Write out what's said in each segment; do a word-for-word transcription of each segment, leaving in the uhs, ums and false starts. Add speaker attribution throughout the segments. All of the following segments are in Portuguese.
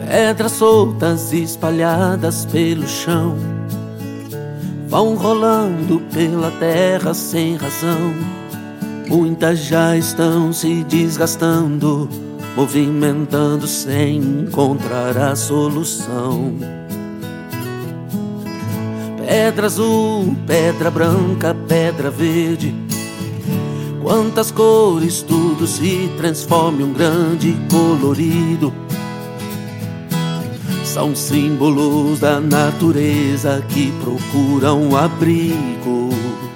Speaker 1: Pedras soltas espalhadas pelo chão vão rolando pela terra sem razão. Muitas já estão se desgastando, movimentando sem encontrar a solução. Pedra azul, pedra branca, pedra verde, quantas cores, tudo se transforma em um grande colorido. São símbolos da natureza que procuram abrigo.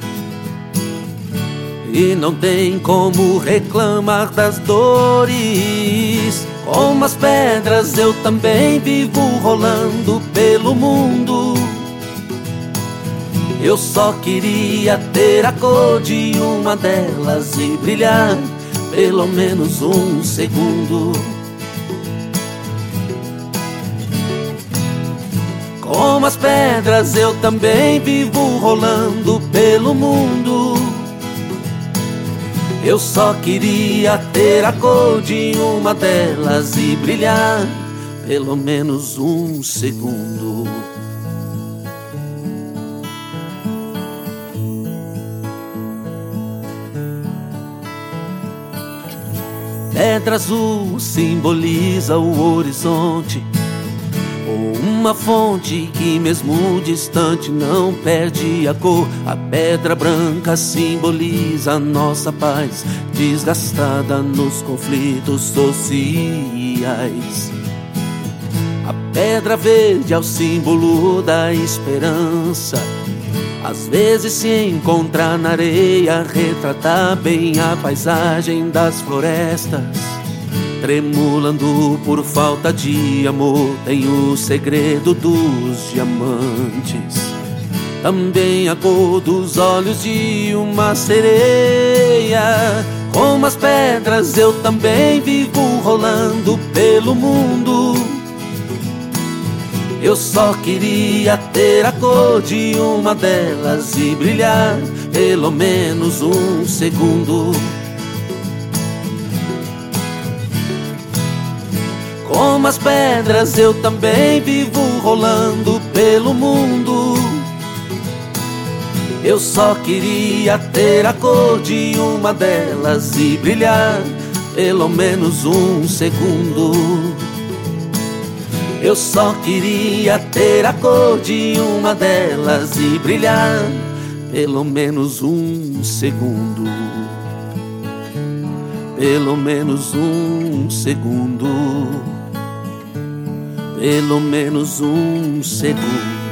Speaker 1: E não tem como reclamar das dores. Como as pedras eu também vivo rolando pelo mundo. Eu só queria ter a cor de uma delas e brilhar pelo menos um segundo. Como as pedras eu também vivo rolando pelo mundo. Eu só queria ter a cor de uma delas e brilhar pelo menos um segundo. Pedra azul simboliza o horizonte, ou uma fonte que mesmo distante não perde a cor. A pedra branca simboliza a nossa paz, desgastada nos conflitos sociais. A pedra verde é o símbolo da esperança. Às vezes se encontrar na areia, retratar bem a paisagem das florestas. Tremulando por falta de amor, tem o segredo dos diamantes. Também a cor dos olhos de uma sereia. Como as pedras eu também vivo rolando pelo mundo. Eu só queria ter a cor de uma delas e brilhar pelo menos um segundo. Como as pedras eu também vivo rolando pelo mundo. Eu só queria ter a cor de uma delas e brilhar pelo menos um segundo. Eu só queria ter a cor de uma delas e brilhar pelo menos um segundo. Pelo menos um segundo. Pelo menos um segundo.